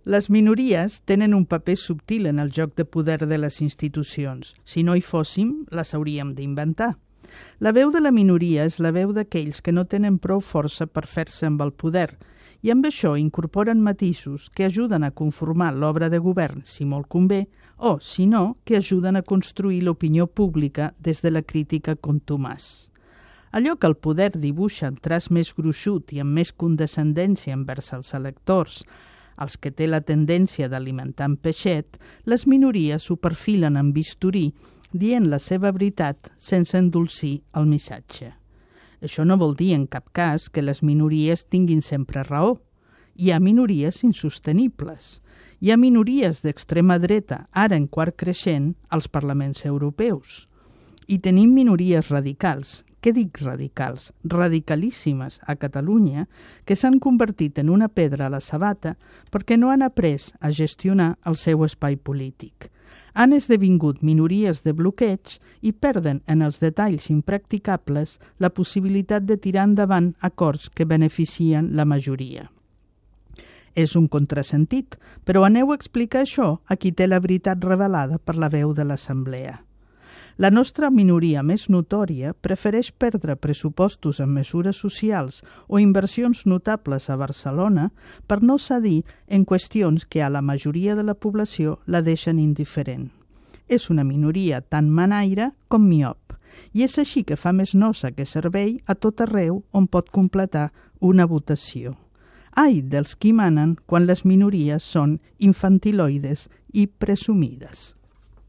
Les minories tenen un paper subtil en el joc de poder de les institucions. Si no hi fóssim, les hauríem d'inventar. La veu de la minoria és la veu d'aquells que no tenen prou força per fer-se amb el poder i amb això incorporen matisos que ajuden a conformar l'obra de govern, si molt convé, o, si no, que ajuden a construir l'opinió pública des de la crítica contumaç. Allò que el poder dibuixa amb traç més gruixut i amb més condescendència envers els electors, els que té la tendència d'alimentar amb peixet, les minories ho perfilen amb bisturí, dient la seva veritat sense endolcir el missatge. Això no vol dir en cap cas que les minories tinguin sempre raó. Hi ha minories insostenibles. Hi ha minories d'extrema dreta, ara en quart creixent, als parlaments europeus. I tenim minories radicals. Què dic radicals? Radicalíssimes a Catalunya, que s'han convertit en una pedra a la sabata perquè no han après a gestionar el seu espai polític. Han esdevingut minories de bloqueig i perden en els detalls impracticables la possibilitat de tirar endavant acords que beneficien la majoria. És un contrasentit, però aneu a explicar això a qui té la veritat revelada per la veu de l'Assemblea. La nostra minoria més notòria prefereix perdre pressupostos en mesures socials o inversions notables a Barcelona per no cedir en qüestions que a la majoria de la població la deixen indiferent. És una minoria tan manaire com miop, i és així que fa més nosa que servei a tot arreu on pot completar una votació. Ai dels qui manen quan les minories són infantiloides i presumides.